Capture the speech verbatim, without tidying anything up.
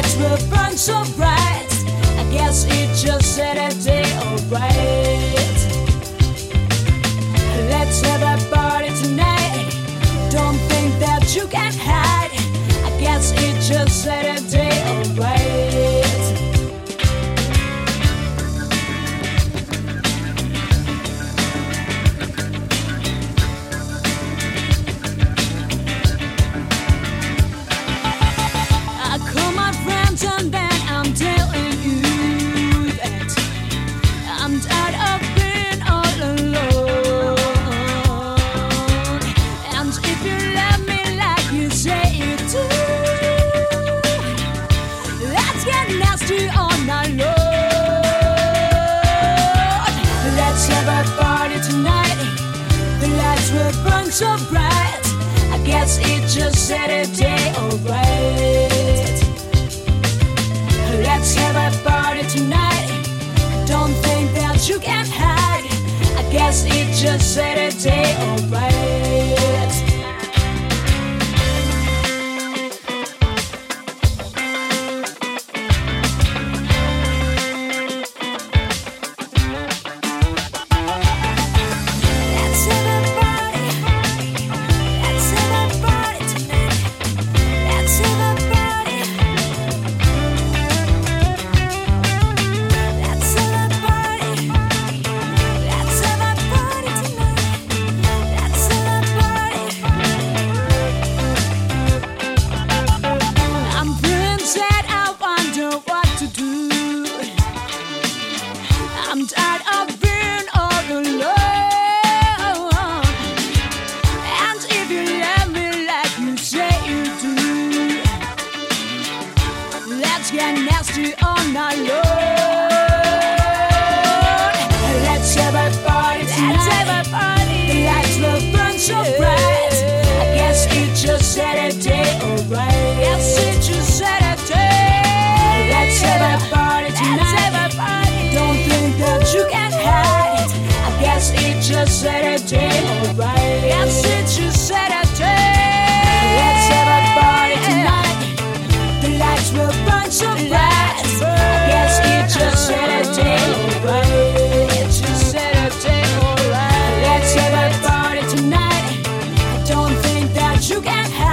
lights will burn so bright. I guess it's just Saturday, alright. Let's have a party tonight. Don't think that you can hide. I guess it's just Saturday, alright. I call my friends and then I'm telling you that I'm tired of being all alone. And if you love me like you say you do, let's get nasty all night long. Let's have a party tonight. The lights will burn so bright. I guess it's just Saturday, alright. Let's have a party tonight. Don't think that you can hide. I guess it's just Saturday, alright. Let's have a party. Let's have a party tonight. Let's have a party. Let's have a party. Let's have a party tonight. Let's have a party. I'm feeling sad, I wonder what to do. I'm tired of being all alone. And if you love me like you say you do, let's get nasty all night long. Let's have a party tonight. Let's have a party. The lights will burn so bright. I guess it's just Saturday, alright. Yes, it's just Saturday. Let's have a party tonight. Let's have a party. Don't think that you can hide. I guess it's just Saturday, alright. Yes, it's just Saturday. Let's have a party tonight. The lights will burn so bright. I guess it's just Saturday, alright. It's just Saturday, alright. Let's have a party tonight. I don't think that you can hide.